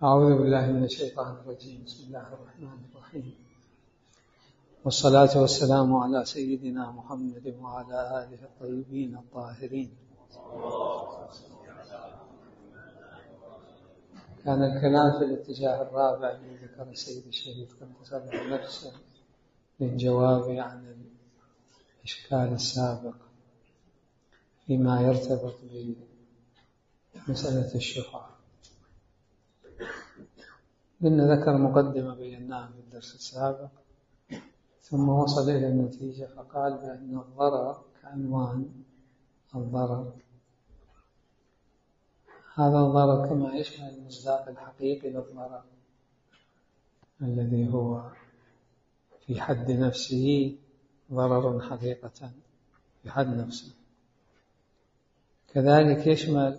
أعوذ بالله من الشيطان الرجيم. بسم الله الرحمن الرحيم، والصلاة والسلام على سيدنا محمد وعلى آله الطيبين الطاهرين. كان الكلام في الاتجاه الرابع الذي ذكر السيد الشريف قد تسبع نفسه للجواب عن الإشكال السابق فيما يرتبط بمسألة الشفعة. قلنا ذكر مقدمة بيناها في الدرس السابق، ثم وصل إلى النتيجة فقال بأن الضرر كعنوان الضرر، هذا الضرر كما يشمل المصداق الحقيقي للضرر الذي هو في حد نفسه ضرر حقيقة في حد نفسه، كذلك يشمل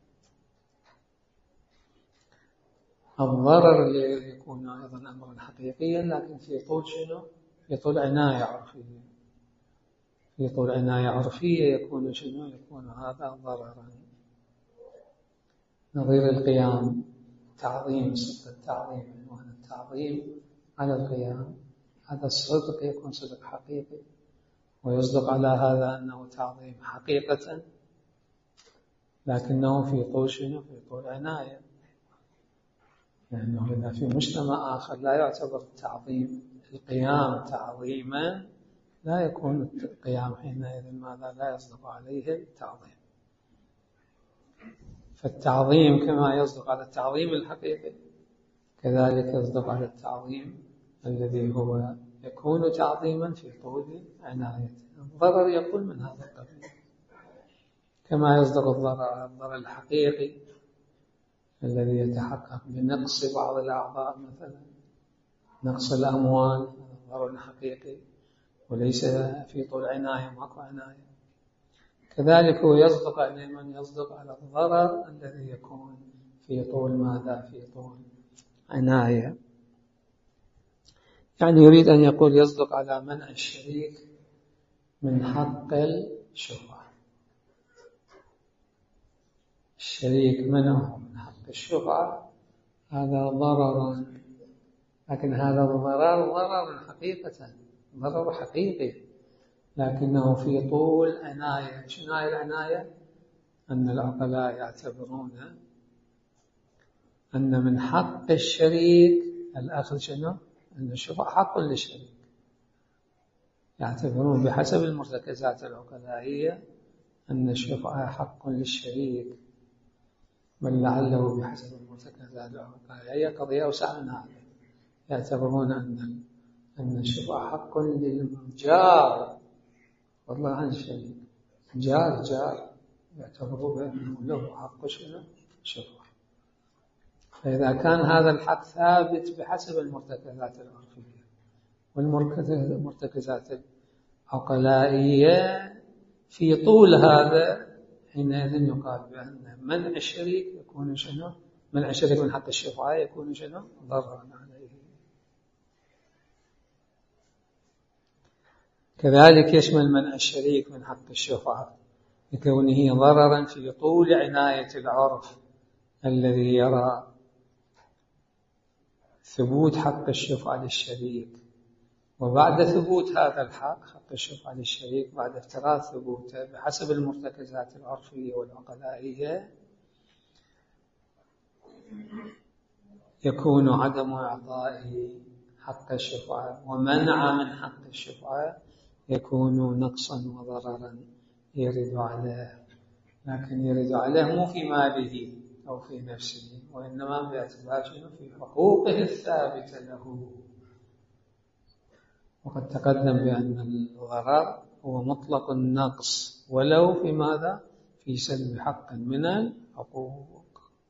الضرر الذي يكون أيضا أمرا حقيقيا لكن في طول شنو؟ في طول عناية عرفية. في طول عناية عرفية يكون شنو؟ يكون هذا ضررا. نظير القيام، تعظيم، صدق التعظيم، عنوان التعظيم على القيام، هذا الصدق يكون صدق حقيقي، ويصدق على هذا أنه تعظيم حقيقة لكنه في طول شنو؟ في طول عناية، لأنه إذا في مجتمع آخر لا يعتبر التعظيم القيام تعظيما لا يكون القيام حينئذ ماذا؟ لا يصدق عليه التعظيم. فالتعظيم كما يصدق على التعظيم الحقيقي كذلك يصدق على التعظيم الذي هو يكون تعظيما في طول عنايته. الضرر يقول من هذا القبيل، كما يصدق الضرر الحقيقي الذي يتحقق بنقص بعض الأعضاء، مثلا نقص الأموال، ضرر حقيقي وليس في طول عناية، ماكو عناية. كذلك هو يصدق على من يصدق على الضرر الذي يكون في طول ماذا؟ في طول عناية. يعني يريد أن يقول يصدق على منع الشريك من حق الشفعة. الشريك منعه من حق الشفعة هذا ضرر، لكن هذا الضرر ضرر حقيقة، ضرر حقيقي لكنه في طول عناية. شنو هي العناية؟ أن العقلاء يعتبرون أن من حق الشريك الأخذ شنو؟ أن الشفعة حق للشريك، يعتبرون بحسب المرتكزات العقلائية أن الشفعة حق للشريك، بل لعله بحسب المرتكزات العقلائية قضية أوسع من هذا، يعتبرون أن الشفعة حق للجار والله عن الشريك. جار يعتبروا بأنه له حق شنو؟ شفعة. فإذا كان هذا الحق ثابت بحسب المرتكزات العرفية والمرتكزات العقلائية في طول هذا، حينئذ يقال بأن منع الشريك يكون شنو؟ منع الشريك من حق الشفعة يكون شنو؟ ضررا عليه. كذلك يشمل منع الشريك من حق الشفعة لكونه ضررا في طول عناية العرف الذي يرى ثبوت حق الشفعة للشريك، وبعد ثبوت هذا الحق حق الشفعة للشريك بعد افتراض ثبوته بحسب المرتكزات العرفية والعقلائية يكون عدم إعطائه حق الشفعة ومنع من حق الشفعة يكون نقصا وضررا يرد عليه، لكن يرد عليه مو في ماله أو في نفسه، وإنما باعتبار في حقوقه الثابتة له. وقد تقدم بأن الضرر هو مطلق النقص ولو في ماذا؟ في سلب حق من الحقوق.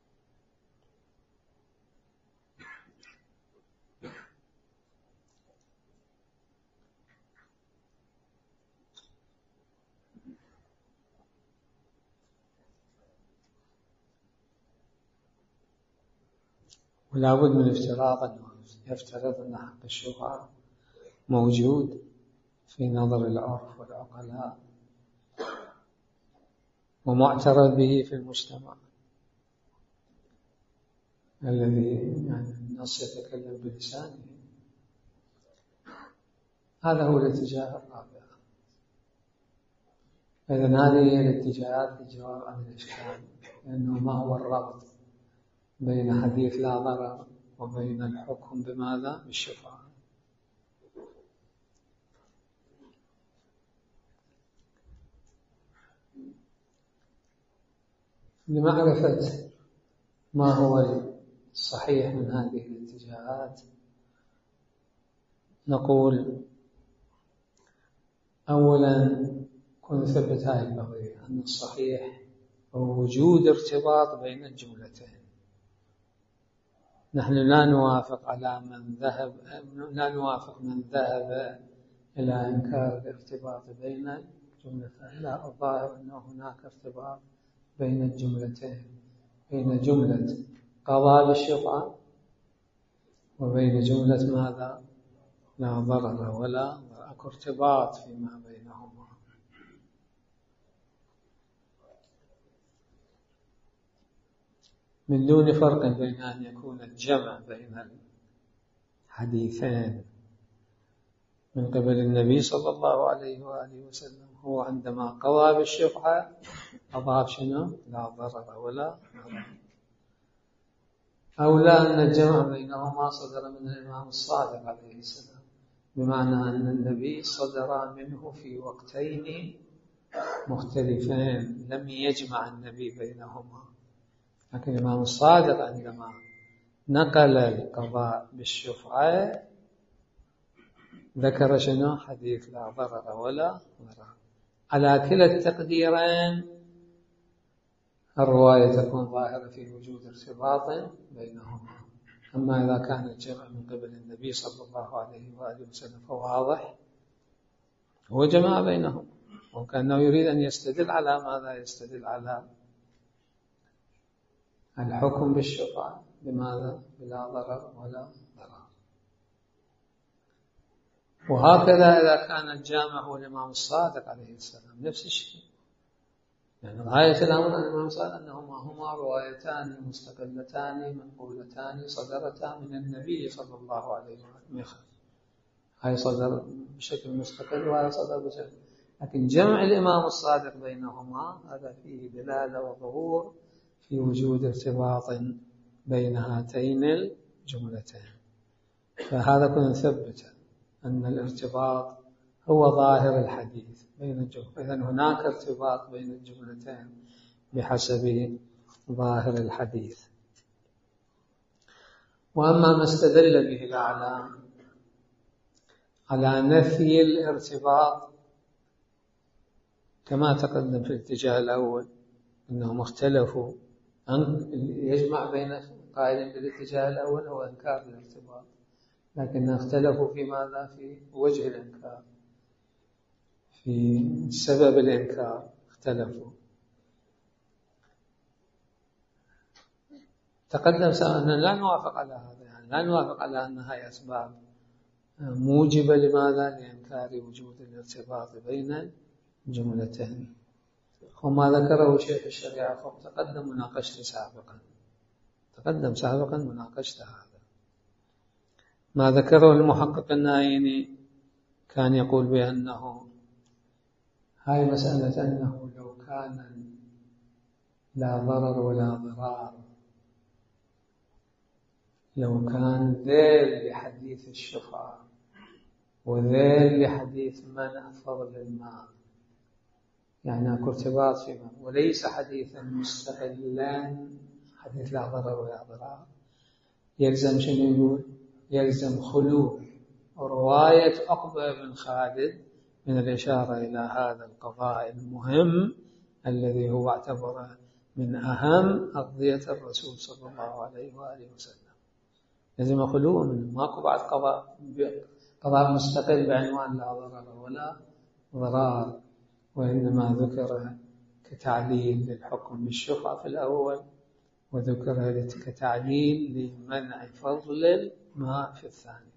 ولا بد من افتراض أنه يفترض أن حق الشفعة موجود في نظر العرف والعقلاء ومعترف به في المجتمع، الذي يعني النص يتكلم بلسانه. هذا هو الاتجاه الرابع. إذن هذه هي الاتجاهات للجواب عن الإشكال، لأنه ما هو الربط بين حديث لا ضرر وبين الحكم بماذا؟ بالشفعة. لمعرفة ما هو الصحيح من هذه الاتجاهات نقول أولا كن ثبت هذه القضية أن الصحيح هو وجود ارتباط بين الجملتين. نحن لا نوافق من ذهب إلى إنكار الارتباط بين الجملتين. لا، الظاهر أنه هناك ارتباط بين الجملتين، بين جملة قضاء بالشفعة وبين جملة ماذا؟ لا ضرر ولا ضرر. ارتباط فيما بينهما. من دون فرق بين أن يكون الجمع بين الحديثين من قبل النبي صلى الله عليه وآله وسلم هو عندما قضى بالشفعة أضاف شنو؟ لا ضرر ولا ضرر. أو لا أن الجمع بينهما صدر من الإمام الصادق عليه السلام، بمعنى أن النبي صدر منه في وقتين مختلفين لم يجمع النبي بينهما. لكن الإمام الصادق عندما نقل القضاء بالشفعة ذكر شنو؟ حديث لا ضرر ولا ضرر. على كلا التقديرين الرواية تكون ظاهرة في وجود ارتباط بينهما. أما إذا كان الجمع من قبل النبي صلى الله عليه وآله وسلم فواضح هو جمع بينهم، وكأنه يريد أن يستدل على ماذا؟ يستدل على الحكم بالشفعة بماذا؟ بلا ضرر ولا ضرر. وهكذا إذا كان الجامع هو الإمام الصادق عليه السلام نفس الشيء. يعني غاية الأمر أن الإمام الصادق أنهما روايتان مستقلتان منقولتان صدرتا من النبي صلى الله عليه وسلم. هاي صدر بشكل مستقل وهذا صدر بشكل، لكن جمع الإمام الصادق بينهما هذا فيه دلالة وظهور في وجود ارتباط بين هاتين الجملتين. فهذا كنا نثبت أن الارتباط هو ظاهر الحديث بين الجملتين. إذن هناك ارتباط بين الجملتين بحسب ظاهر الحديث. وأما ما استدل به الأعلام على نفي الارتباط كما تقدم في الاتجاه الأول أنهم اختلفوا أن يجمع بين قائل بالاتجاه الأول هو إنكار الارتباط، لكن اختلفوا في ماذا؟ في وجه الإنكار، في سبب الإنكار اختلفوا. تقدم أننا لا نوافق على هذا، يعني لا نوافق على أن هاي أسباب موجبة لماذا؟ لإنكار وجود الارتباط بين الجملتين. وما ذكره شيخ الشريعة تقدم مناقشته سابقا، مناقشة هذا. ما ذكره المحقق النايني كان يقول بأنه هاي مسألة أنه لو كان لا ضرر ولا ضرار، لو كان ذيل لحديث الشفعة وذيل لحديث منع فضل الماء، يعني أكو ارتباط فيما، وليس حديثا مستقلا حديث لا ضرر ولا ضرار، يلزم شنو يقول؟ يلزم خلو رواية عقبة بن خالد من الإشارة إلى هذا القضاء المهم الذي هو اعتبره من أهم أقضية الرسول صلى الله عليه وآله وسلم. لازم خلوه منه، ماكو بعد قضاء مستقل بعنوان لا ضرر ولا ضرار، وإنما ذكر كتعليل للحكم بالشفعة في الأول، وذكر كتعليل لمنع فضل الماء في الثاني.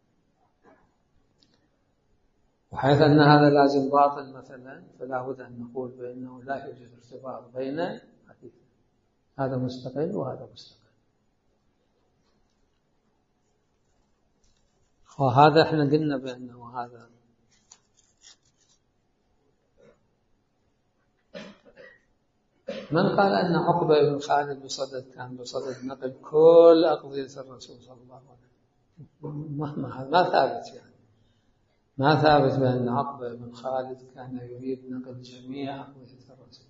وحيث أن هذا لازم باطل مثلا، فلا بد أن نقول بأنه لا يوجد ارتباط بين حديث، هذا مستقل وهذا مستقل. وهذا احنا قلنا بأنه هذا من قال أن عقبة بن خالد بصدد كان بصدد نقل كل أقضية الرسول صلى الله عليه وسلم؟ ما ثابت يعني، ما ثابت بأن عقبة بن خالد كان يريد نقل جميع أقضية الرسول،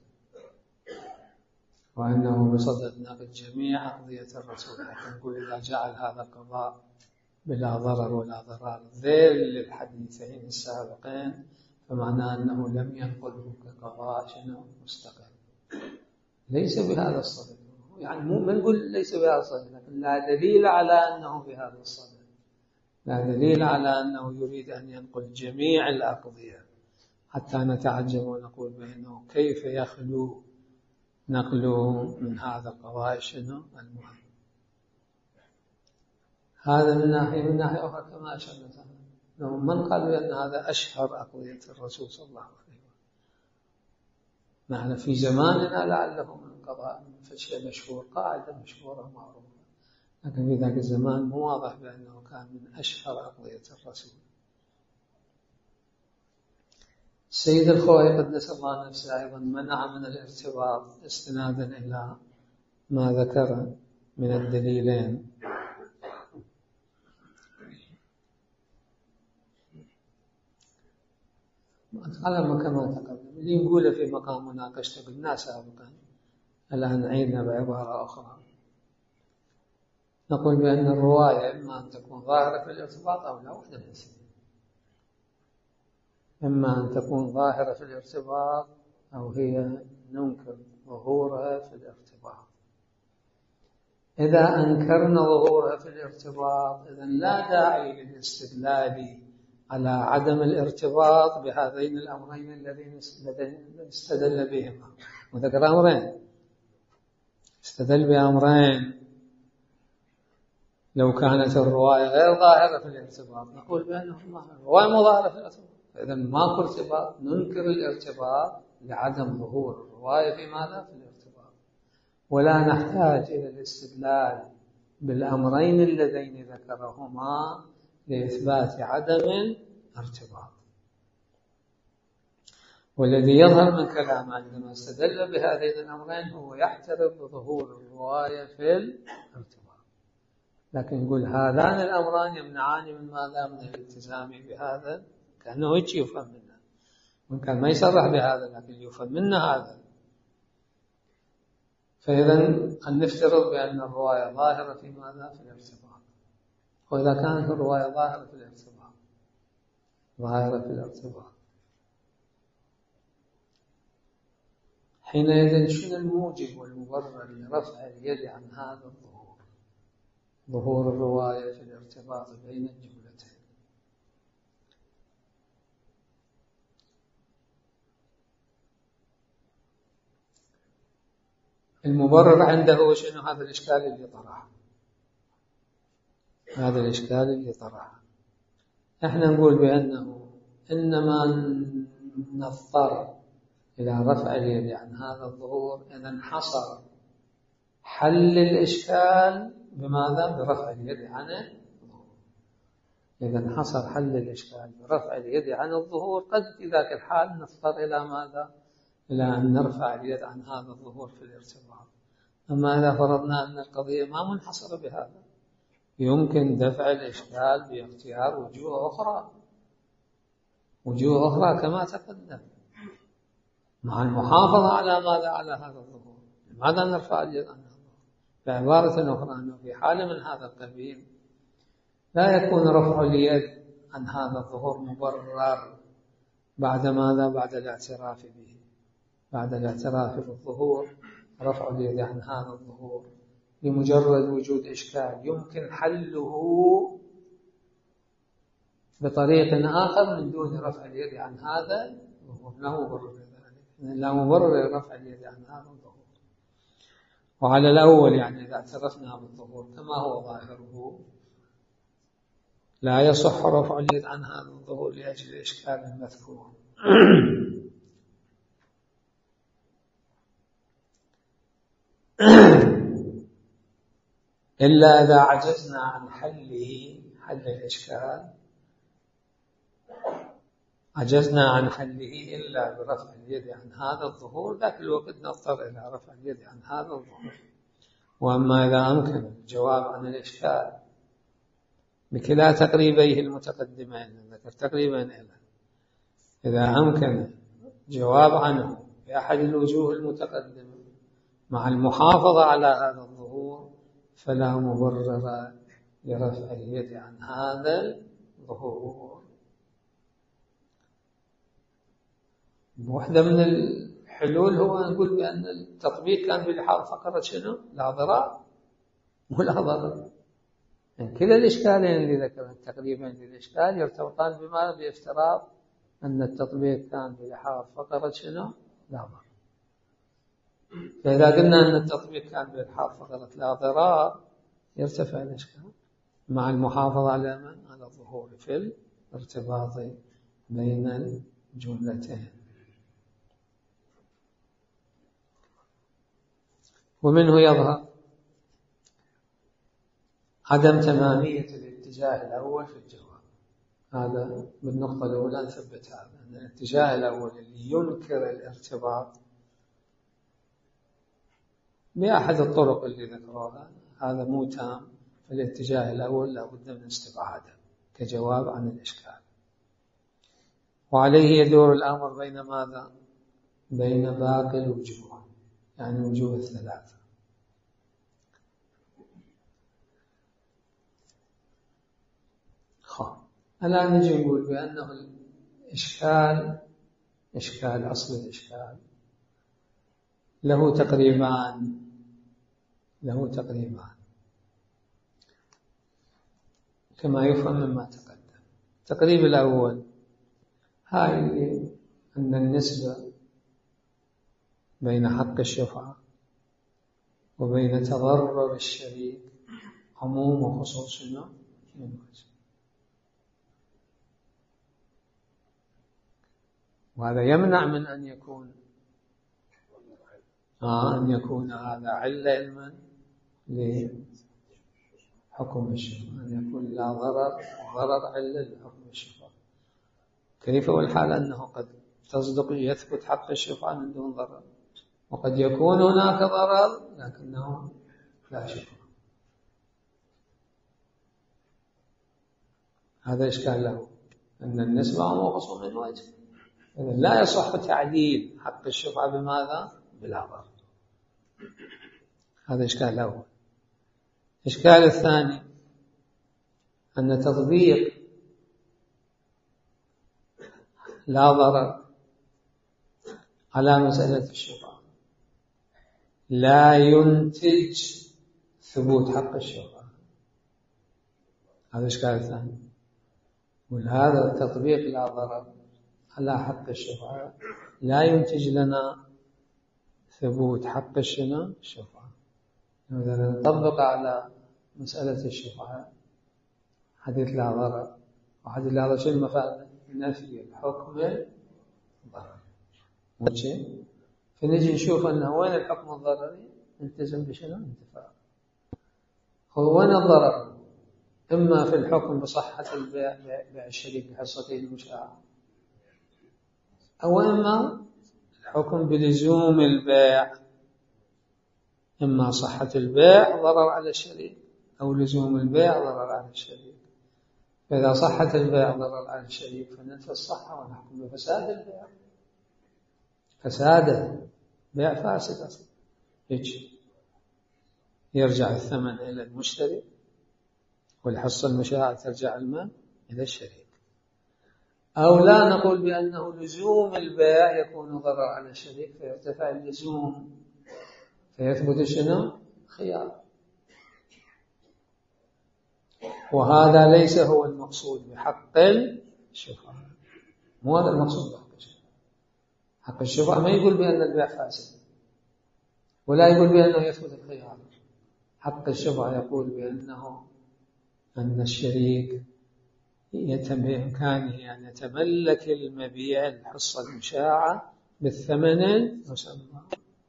وأنه بصدد نقل جميع أقضية الرسول، حتى نقول إذا جعل هذا قضاء بلا ضرر ولا ضرار ذيل الحديثين السابقين فمعناه أنه لم ينقله كقضاء شنو مستقل. ليس بهذا الصدد، يعني مو نقول ليس بهذا الصدد، لكن لا دليل على أنه بهذا الصدد، لا دليل على أنه يريد أن ينقل جميع الأقضية حتى نتعجب ونقول بأنه كيف يخلو نقله من هذا القضاء شنو المهم. هذا من ناحية أخرى كما أشرنا من قال بأن هذا أشهر أقضية الرسول صلى الله عليه وسلم. نحن في زماننا لعله من قضاء فشيء مشهور، قاعدة مشهورة معروفة، لكن في ذاك الزمان مو واضح بأنه كان من أشهر أقضية الرسول. السيد الخوئي قدس الله نفسه أيضا منع من الارتباط استنادا إلى ما ذكر من الدليلين. على كما تقدم اللي نقوله في مقام مناقشته قلنا سابقا، الآن نعيدنا بعبارة أخرى، نقول بأن الرواية إما أن تكون ظاهرة في الارتباط أو لا، واحدة من الاثنين، إما أن تكون ظاهرة في الارتباط أو هي ننكر ظهورها في الارتباط. إذا أنكرنا ظهورها في الارتباط إذن لا داعي للاستدلال على عدم الارتباط بهذين الأمرين الذين استدل بهما، وذكر أمرين، استدل بأمرين. لو كانت الرواية غير ظاهرة في الارتباط نقول بأنه الرواية مو ظاهرة في الارتباط، إذن ماكو ارتباط، ننكر الارتباط لعدم ظهور الرواية في ماذا؟ في الارتباط، ولا نحتاج إلى الاستدلال بالأمرين اللذين ذكرهما لإثبات عدم ارتباط. والذي يظهر من كلامه عندما استدل بهذين الأمرين هو يحترم بظهور الرواية في الارتباط، لكن يقول هذان الأمران يمنعان من ماذا؟ من الالتزام بهذا، كأنه يجي يفهم منه، ممكن ما يصرح بهذا لكن يفهم منه هذا. فإذا أن نفترض بأن الرواية ظاهرة في ماذا؟ في الارتباط. وإذا كانت الرواية ظاهرة في الارتباط، ظاهرة في الارتباط، حينئذ شنو الموجب والمبرر لرفع اليد عن هذا الظهور؟ ظهور الرواية في الارتباط بين الجملتين. المبرر عنده شنو؟ هذا الإشكال اللي طرحه، هذا الإشكال اللي طرحه. احنا نقول بأنه إنما نضطر إلى رفع اليد عن هذا الظهور إذا انحصر حل الإشكال بماذا؟ برفع اليد عن الظهور. إذا انحصر حل الإشكال برفع اليد عن الظهور، قد في ذاك الحال نضطر إلى ماذا؟ إلى أن نرفع اليد عن هذا الظهور في الارتباط. أما إذا فرضنا أن القضية ما منحصرة بهذا، يمكن دفع الإشكال باختيار وجوه أخرى، وجوه أخرى كما تقدم، مع المحافظة على ماذا؟ على هذا الظهور. لماذا نرفع اليد عن الظهور؟ بعبارة أخرى أنه في حال من هذا القبيل لا يكون رفع اليد عن هذا الظهور مبرر بعد ماذا؟ بعد الاعتراف به، بعد الاعتراف بالظهور رفع اليد عن هذا الظهور لمجرد وجود إشكال يمكن حله بطريق آخر من دون رفع اليد عن هذا الظهور، لا مبرر لذلك، لا مبرر لرفع اليد عن هذا الظهور. وعلى الأول يعني إذا اعترفنا بالظهور كما هو ظاهره لا يصح رفع اليد عن هذا الظهور لأجل الإشكال المذكور. إلا إذا عجزنا عن حله حل الإشكال عجزنا عن حله إلا برفع اليد عن هذا الظهور، ذاك الوقت نضطر إلى رفع اليد عن هذا الظهور. وأما إذا أمكن الجواب عن الإشكال بكلا تقريبيه المتقدمين، ذكر تقريبا إذا أمكن الجواب عنه بأحد الوجوه المتقدمة مع المحافظة على هذا الظهور فلا مبرر لرفع اليد عن هذا الظهور. واحدة من الحلول هو نقول بأن التطبيق كان بلحاظ فقرة شنو؟ لا ضرر ولا ضرر. يعني كلا الإشكالين اللي ذكرنا تقريبا للإشكال يرتبطان بما بافتراض أن التطبيق كان بلحاظ فقرة شنو؟ لا ضرر. فإذا قلنا أن التطبيق كان بلحاظ فقرة لا ضرر يرتفع الإشكال مع المحافظة على من؟ على الظهور في الارتباط بين الجملتين. ومنه يظهر عدم تمامية الاتجاه الأول في الجواب. هذا بالنقطة الأولى نثبت هذا أن الاتجاه الأول اللي ينكر الارتباط بأحد الطرق اللي ذكروها هذا مو تام، فالاتجاه الأول لابد من استبعاده كجواب عن الإشكال. وعليه يدور الأمر بين ماذا؟ بين باقي الوجوه، يعني الوجوه الثلاثة. الآن نجي نقول بأنه الإشكال أصل الإشكال له تقريبان كما يفهم مما تقدم. التقريب الأول هاي أن النسبة بين حق الشفعة وبين تضرر الشريك عموم وخصوص منفصل، وهذا يمنع من أن يكون هذا علة علما لحكم الشفعة، أن يكون لا ضرر علة لحكم الشفعة. كيف والحال أنه قد تصدق يثبت حق الشفعة من دون ضرر، وقد يكون هناك ضرر لكنه لا شفعة. هذا إشكال له أن النسبة موقص من وجه، لا يصح تعديل حق الشفعة بماذا؟ بلا ضرر. هذا إشكال الأول. الإشكال الثاني أن تطبيق لا ضرر على مسألة الشفعة لا ينتج ثبوت حق الشفعة. هذا الإشكال الثاني. وهذا التطبيق لا ضرر على حق الشفعة لا ينتج لنا ثبوت حق الشفعة. إذا نطبق على مسألة الشفعة حديث لا ضرر، وحديث لا ضرر شو المفاد؟ نفي الحكم الضرري. فنجي نشوف أنه وين الحكم الضرري؟ نلتزم بشنو؟ انتفاع. هو وين الضرر؟ إما في الحكم بصحة البيع الشريك بحصته المشاعة، أو إما الحكم بلزوم البيع، إما صحة البيع ضرر على الشريك أو لزوم البيع ضرر على الشريك. فإذا صحة البيع ضرر على الشريك فننفي الصحة ونحكم بفساد البيع. فساد بيع فاسد أصلا، يرجع الثمن إلى المشتري والحصة المشاعة ترجع المال إلى الشريك. أو لا نقول بأنه لزوم البيع يكون ضرر على الشريك فيرتفع اللزوم فيثبت شنو؟ خيار. وهذا ليس هو المقصود بحق الشفعة، مو هذا المقصود بحق الشفعة. حق الشفعة ما يقول بأن البيع فاسد ولا يقول بأنه يثبت الخيار. حق الشفعة يقول أن الشريك بإمكانه أن يتملك المبيع الحصة المشاعة بالثمن المسمى.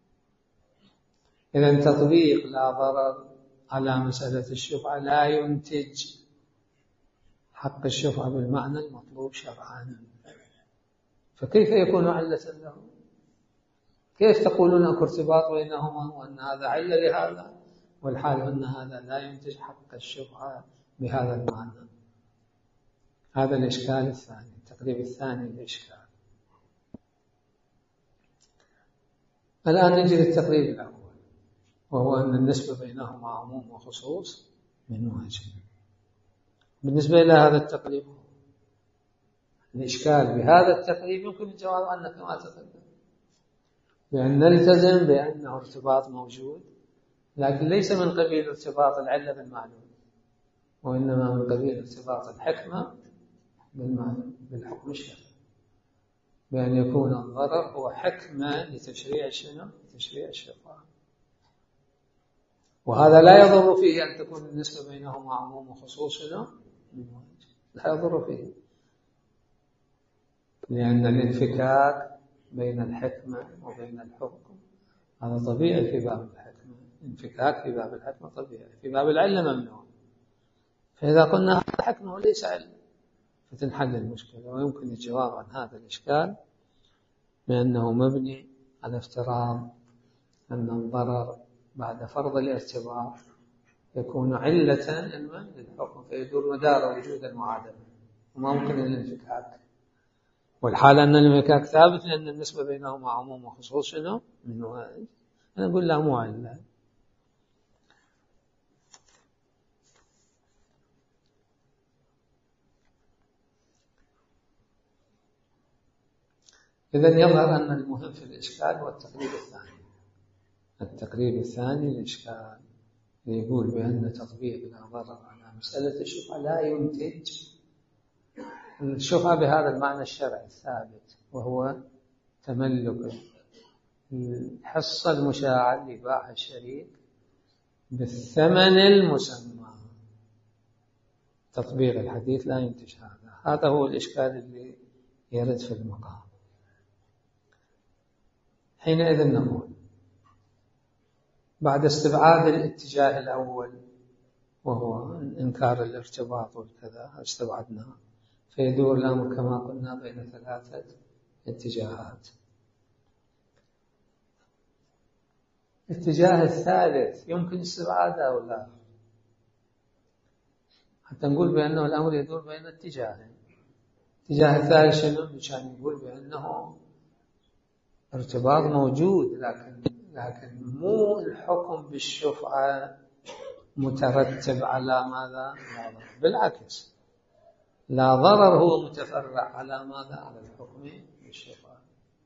إذن تطبيق لا ضرر على مسألة الشفعة لا ينتج حق الشفعة بالمعنى المطلوب شرعا، فكيف يكون علة له؟ كيف تقولون أنك ارتباط بينهما وأن هذا علة لهذا، والحال أن هذا لا ينتج حق الشفعة بهذا المعنى؟ هذا الإشكال الثاني، التقريب الثاني للإشكال. الآن نجي للتقريب الأول، وهو أن النسبة بينهما عموم وخصوص من وجه. بالنسبة إلى هذا التقريب، الإشكال بهذا التقريب يمكن الجواب عنه كما تقدم، بأن نلتزم بأنه ارتباط موجود، لكن ليس من قبيل ارتباط العلة بالمعلوم، وإنما من قبيل ارتباط الحكمة بالحكم الشرعي، بأن يكون الضرر هو حكمة لتشريع شنو؟ تشريع الشفاعة. وهذا لا يضر فيه أن تكون النسبة بينهما عموم وخصوص شنو؟ لا يضر فيه، لأن الانفكاك بين الحكمة وبين الحكم هذا طبيعي في باب الحكمة، انفكاك في باب الحكمة طبيعي، في باب العلة ممنوع. فإذا قلنا هذا حكمة وليس علة فتنحل المشكلة. ويمكن الجواب عن هذا الإشكال بأنه مبني على افتراض أن الضرر بعد فرض الارتباط يكون علة للحكم، فيدور مدار وجود المعادلة وما ممكن الانفكاك، والحال أن الانفكاك ثابت لأن النسبة بينهما عموم وخصوص شنو؟ من وجه. أنا أقول لا، مو علة. إذن يظهر أن المهم في الإشكال هو التقريب الثاني. التقريب الثاني للإشكال يقول بأن تطبيق لا ضرر على مسألة الشفعة لا ينتج الشفعة بهذا المعنى الشرعي الثابت، وهو تملك الحصة المشاعة اللي باعها الشريك بالثمن المسمى. تطبيق الحديث لا ينتج هذا. هذا هو الإشكال اللي يرد في المقام. حينئذ نقول بعد استبعاد الاتجاه الأول وهو إنكار الارتباط والكذا، استبعدناه، فيدور الأمر كما قلنا بين ثلاثة اتجاهات. الاتجاه الثالث يمكن استبعاده أو لا، حتى نقول بأنه الأمر يدور بين اتجاهين. الاتجاه الثالث شنو؟ مشان نقول بأنه ارتباط موجود، لكن مو الحكم بالشفعة مترتب على ماذا؟ لا ضرر. بالعكس، لا ضرر هو متفرع على ماذا؟ على الحكم بالشفعة.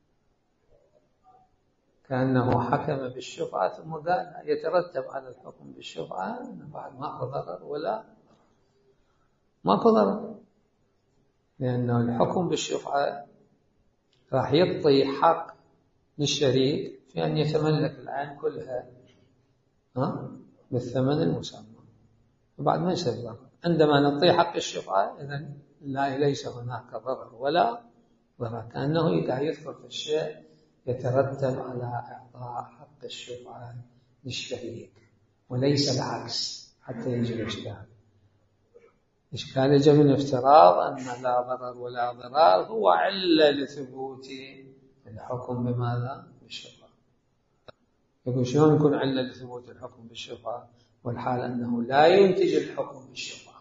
كأنه حكم بالشفعة ثم قال يترتب على الحكم بالشفعة بعد ما ضرر ولا ماكو ضرر، لأنه الحكم بالشفعة راح يعطي حق للشريك في أن يتملك العين كلها بالثمن المسمى، وبعد ما يصير ضرر. عندما نعطي حق الشفعة إذن ليس هناك ضرر ولا ضرر، كأنه يذكر في الشيء يترتب على إعطاء حق الشفعة للشريك وليس العكس، حتى يجي الإشكال. إشكال يجب من افتراض أن لا ضرر ولا ضرار هو علة لثبوت الحكم بماذا؟ بالشفعة. يقول شلون يكون علة لثبوت الحكم بالشفعة والحال أنه لا ينتج الحكم بالشفعة؟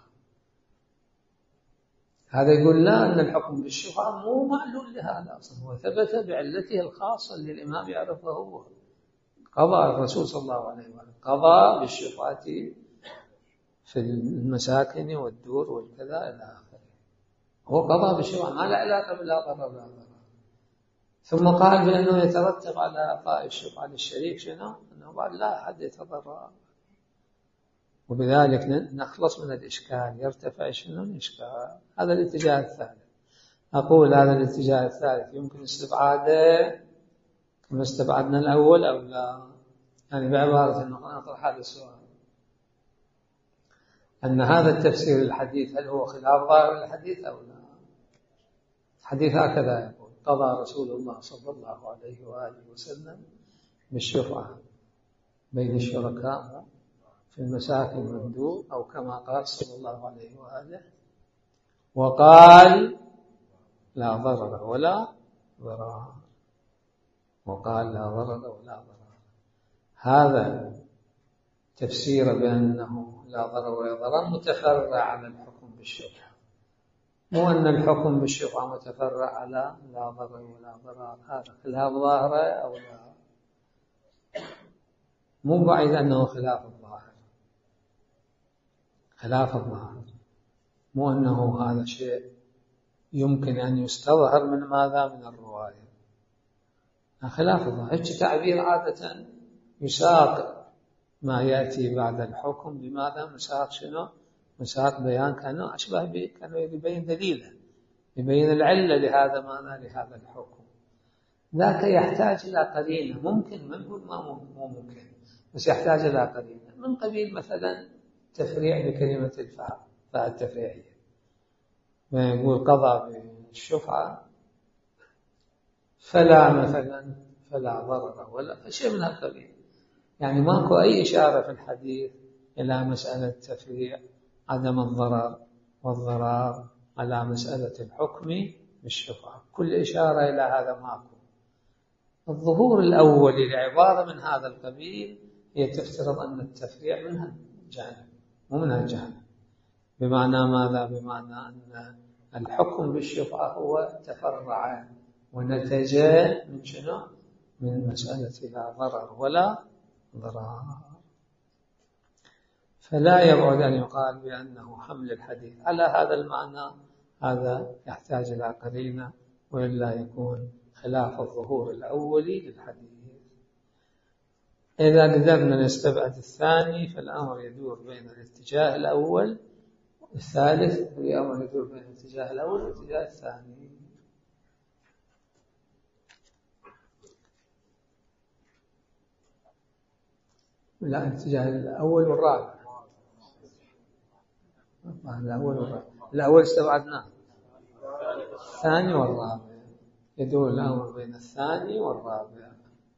هذا يقول لا، أن الحكم بالشفعة مو معلول لهذا أصلا، هو ثبت بعلته الخاصة اللي الإمام يعرفه هو. قضى الرسول صلى الله عليه وسلم قضى بالشفعة في المساكن والدور والكذا إلى آخره. هو قضى بالشفعة، ما له علاقة بلا ضرر ولا ضرر. ثم قال بأنه يترتب على إعطاء الشفعة للشريك شنو؟ أنه بعد لا أحد يتضرر، وبذلك نخلص من الإشكال، يرتفع شنو الإشكال. هذا الاتجاه الثالث. أقول هذا الاتجاه الثالث يمكن استبعاده كما استبعدنا الأول أو لا؟ يعني بعبارة أنه نطرح هذا السؤال، أن هذا التفسير الحديث هل هو خلاف ظاهر الحديث أو لا؟ الحديث هكذا يقول: قضى رسول الله صلى الله عليه وآله وسلم بالشفعة بين الشركاء في المساكن والدور، أو كما قال صلى الله عليه وآله وقال لا ضرر ولا ضرار، وقال لا ضرر ولا ضرار. هذا تفسير بأنه لا ضرر ولا ضرار متفرع على الحكم بالشبهة، مو أن الحكم بالشبهة متفرع على لا ضرر ولا ضرار. هذا خلاف ظاهرة أو لا، مو بعيد أنه خلاف الظاهر، خلاف الظاهر، مو أنه هذا شيء يمكن أن يستظهر من ماذا؟ من الرواية. خلاف الظاهر. هيك تعبير عادة يساق ما يأتي بعد الحكم بماذا؟ مساق شنو؟ مساق بيان كانوا أشبه به، كانوا يبين دليله، يبين العلة لهذا ماذا؟ لهذا الحكم. ذاك يحتاج إلى قرينة، ممكن ما نقول مو ممكن، بس يحتاج إلى قرينة من قبيل مثلا تفريع بكلمة الفاء، فاء التفريعية، ما يقول قضى بالشفعة فلا مثلا فلا ضرر ولا شيء من هالقبيل، يعني ماكو أي إشارة في الحديث إلى مسألة تفريع عدم الضرر والضرار على مسألة الحكم بالشفعة، كل إشارة إلى هذا ماكو. الظهور الأولي لعبارة من هذا القبيل هي تفترض أن التفريع منها جانب مو منها جانب، بمعنى ماذا؟ بمعنى أن الحكم بالشفعة هو تفرع ونتج من شنو؟ من مسألة لا ضرر ولا ضرار. فلا يبعد أن يقال بأنه حمل الحديث على هذا المعنى، هذا يحتاج إلى قرينة، وإلا يكون خلاف الظهور الأولي للحديث. إذا قدرنا نستبعد الثاني فالأمر يدور بين الاتجاه الأول والثالث، الأمر يدور بين الاتجاه الأول والاتجاه الثاني. لا، الاتجاه الأول والرابع. الأول والرابع، الأول استبعدناه، الثاني والرابع يدور الأمر بين الثاني والرابع.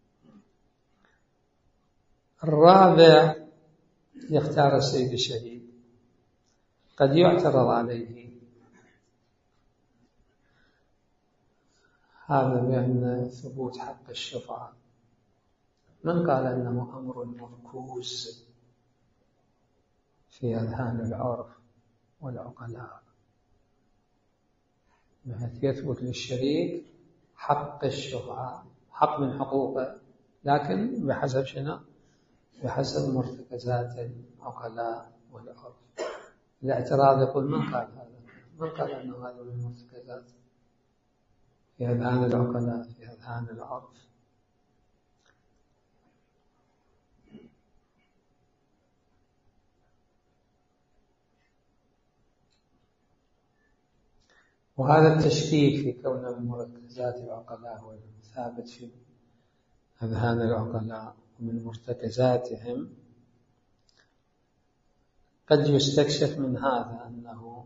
الرابع يختار السيد الشهيد، قد يعترض عليه هذا بأن ثبوت حق الشفعة، من قال أنه أمر مركوز في أذهان العرف والعقلاء بحيث يثبت للشريك حق الشفعة، حق من حقوقه، لكن بحسب شنو؟ بحسب مرتكزات العقلاء والعرف. الاعتراض يقول من قال هذا؟ من قال أنه هذا من المرتكزات في أذهان العقلاء في أذهان العرف؟ وهذا التشكيك في كونه من مرتكزات العقلاء والثابت في أذهان العقلاء ومن مرتكزاتهم قد يستكشف من هذا أنه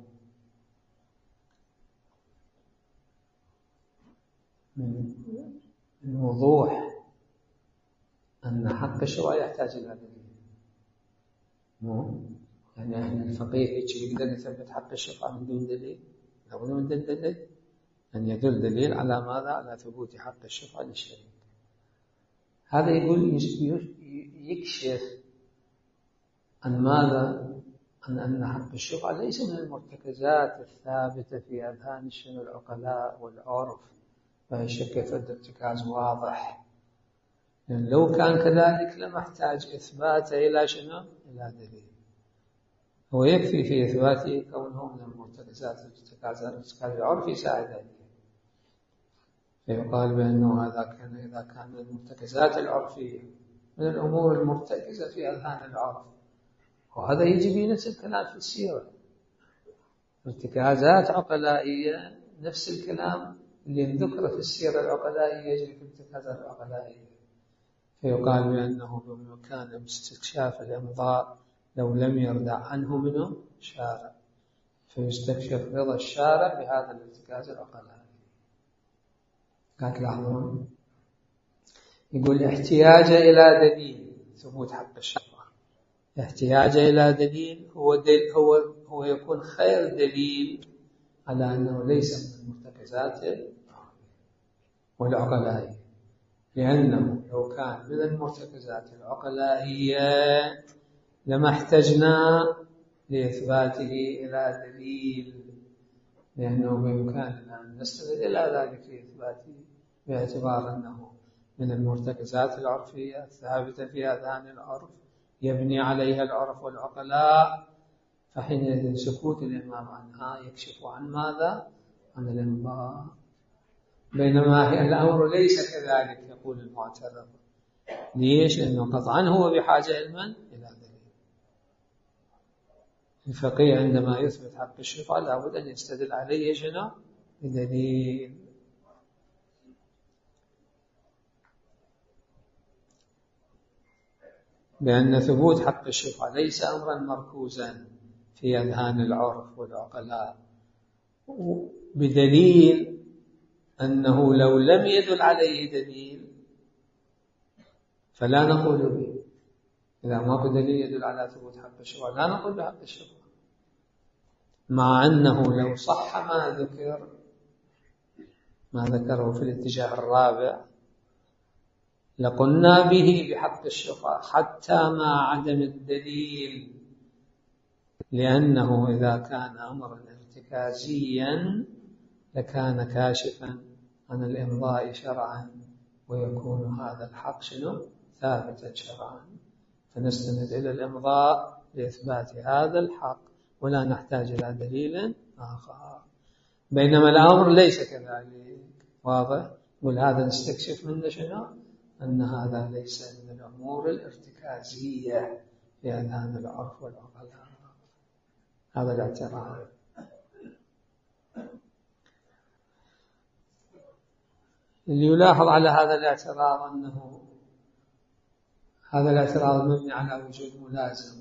من وضوح أن حق الشرع يحتاج إلى دليل. يعني احنا الفقيه يقدر يثبت حق الشرع من دون دليل، لابد من دليل، أن يدل دليل على ماذا؟ على ثبوت حق الشفعة للشريك. هذا يقول يكشف عن ماذا؟ أن حق الشفعة ليس من المرتكزات الثابتة في أذهان العقلاء والعرف، فهي شك ارتكاز واضح، يعني لو كان كذلك لما احتاج إثباته إلى شنو؟ إلى دليل. هو يكفي في إثباته كونه من المرتكزات الارتكاز العرفي يساعد عليه، فيقال بأنه هذا كان إذا كان من المرتكزات العرفية من الأمور المرتكزة في أذهان العرف، وهذا يجي في نفس الكلام في السيرة، ارتكازات عقلائية نفس الكلام اللي ذكر في السيرة العقلائية يجري في الارتكازات العقلائية، فيقال بأنه بمكان استكشاف الإمضاء لو لم يرضى عنه منه شارع، فيستكشف رضا الشارع بهذا الارتكاز العقلائي. قاعد تلاحظون؟ يقول احتياج إلى دليل ثبوت حق الشفعة، احتياج إلى دليل هو يكون خير دليل على أنه ليس من المرتكزات والعقلائية، لأنه لو كان من المرتكزات العقلائية لما احتجنا لإثباته إلى دليل، لأنه بإمكاننا أن نستند إلى ذلك لإثباته باعتبار أنه من المرتكزات العرفية الثابتة في أذهان العرف يبني عليها العرف والعقلاء، فحينئذ سكوت الإمام عنها يكشف عن ماذا؟ عن الإنباء. بينما الأمر ليس كذلك يقول المعترض. ليش؟ لأنه قطعا هو بحاجة علما إلى دليل. الفقيه عندما يثبت حق الشفعة لابد أن يستدل عليه شنو؟ بدليل. لأن ثبوت حق الشفعة ليس أمرا مركوزا في أذهان العرف والعقلاء، بدليل أنه لو لم يدل عليه دليل فلا نقول به. إذا ماكو دليل يدل على ثبوت حق الشفعة لا نقول بحق الشفعة، مع أنه لو صح ما ذكره في الاتجاه الرابع لقلنا به بحق الشفعة حتى مع عدم الدليل، لأنه إذا كان أمرا ارتكازيا لكان كاشفا عن الإمضاء شرعا، ويكون هذا الحق شنو؟ ثابتا شرعا، فنستند إلى الإمضاء لإثبات هذا الحق ولا نحتاج إلى دليل آخر. بينما الأمر ليس كذلك، واضح؟ ولهذا نستكشف منه شنو؟ أن هذا ليس من الأمور الارتكازية في أذهان العرف والعقلاء. هذا الاعتراض. اللي يلاحظ على هذا الاعتراض أنه هذا الاعتراض مبني على وجود ملازمة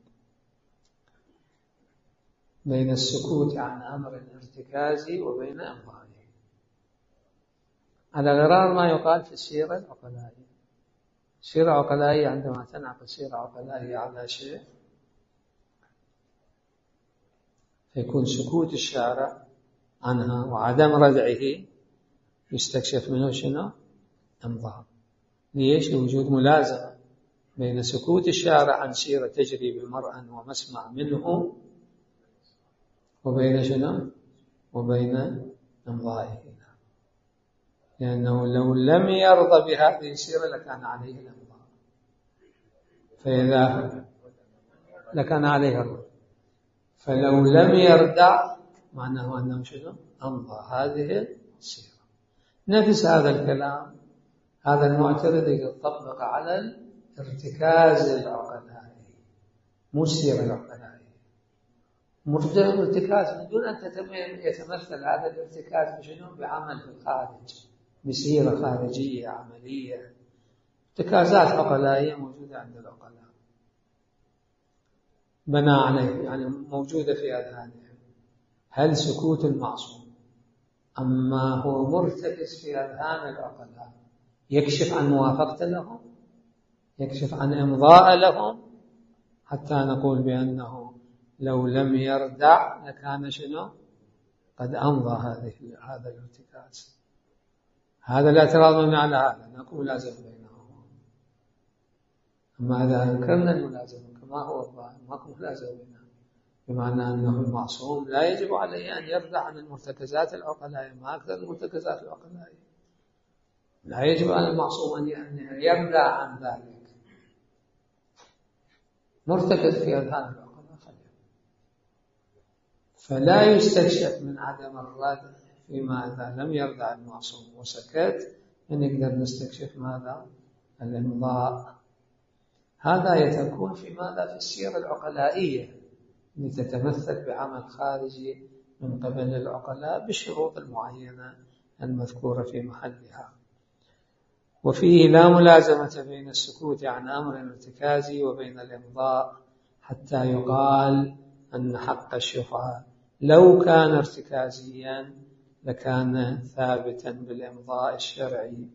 بين السكوت عن أمر ارتكازي وبين إمضائه، على غرار ما يقال في السيرة العقلائية. السيرة العقلائية عندما تنعقد سيرة عقلائية على شيء فيكون سكوت الشارع عنها وعدم ردعه يستكشف منه شنو؟ إمضاء. ليش؟ لوجود ملازمة بين سكوت الشارع عن سيرة تجري بمرأى ومسمع منه وبين شنو؟ وبين إمضائه، لأنه لو لم يرضى بهذه السيرة لكان عليه الإمضاء، فإذا لكان عليه الرضا، فلو لم يردع معناه أنه شنو؟ أمضى هذه السيرة. نفس هذا الكلام هذا المعترض يطبق على الارتكاز العقلائي، مو السيرة العقلائية. مجرد ارتكاز من دون أن يتمثل هذا الارتكاز بشنو؟ بعمل في الخارج، بسيرة خارجية عملية. ارتكازات عقلائية موجودة عند العقلاء بنى عليه، يعني موجودة في أذهانهم. هل سكوت المعصوم أما هو مرتكز في أذهان العقلاء يكشف عن موافقة لهم، يكشف عن إمضاء لهم، حتى نقول بأنه لو لم يردع لكان شنو؟ قد أمضى هذا الارتكاز. هذا الاعتراض مبني على هذا، نقول لازم بينهم. أما إذا أنكرنا الملازمة كما هو الظاهر ماكو ملازمة بينهم، بمعنى أنه المعصوم لا يجب عليه أن يردع عن المرتكزات العقلائية، ما أكثر المرتكزات العقلائية، لا يجب على المعصوم أن يردع عن ذلك. مرتكز في أذهان العقلاء فلا يستكشف من عدم الرد فيما إذا لم يردع المعصوم وسكت، أن نقدر نستكشف ماذا؟ الإمضاء. هذا يتكون في ماذا؟ في السيرة العقلائية التي تتمثل بعمل خارجي من قبل العقلاء بالشروط المعينة المذكورة في محلها. وفيه لا ملازمة بين السكوت عن أمر ارتكازي وبين الإمضاء، حتى يقال أن حق الشفعة لو كان ارتكازيا لكان ثابتا بالإمضاء الشرعي،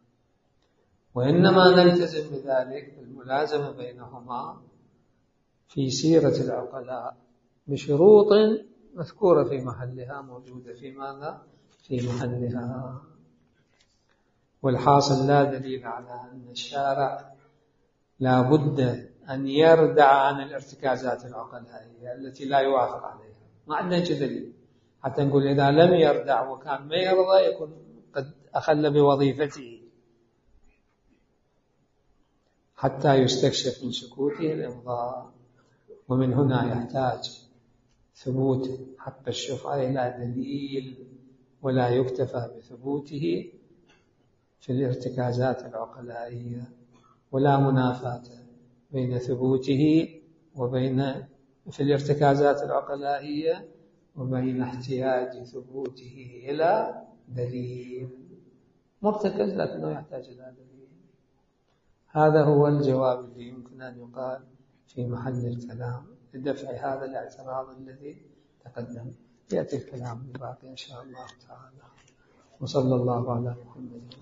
وإنما نلتزم بذلك بالملازمة بينهما في سيرة العقلاء بشروط مذكورة في محلها، موجودة في ماذا؟ في محلها. والحاصل لا دليل على أن الشارع لا بد أن يردع عن الارتكازات العقلائية التي لا يوافق عليها. ما عندنا دليل حتى نقول إذا لم يردع وكان ما يرضى يكون قد أخل بوظيفته حتى يستكشف من سكوته الإمضاء. ومن هنا يحتاج ثبوت حق الشفعة إلى دليل، ولا يكتفى بثبوته في الارتكازات العقلائية، ولا منافاة بين ثبوته في الارتكازات العقلائية وبين احتياج ثبوته إلى دليل. مرتكز لكنه يحتاج إلى دليل. هذا هو الجواب الذي يمكن أن يقال في محل الكلام لدفع هذا الاعتراض الذي تقدم. يأتي الكلام الباقي إن شاء الله تعالى. وصلى الله على محمد.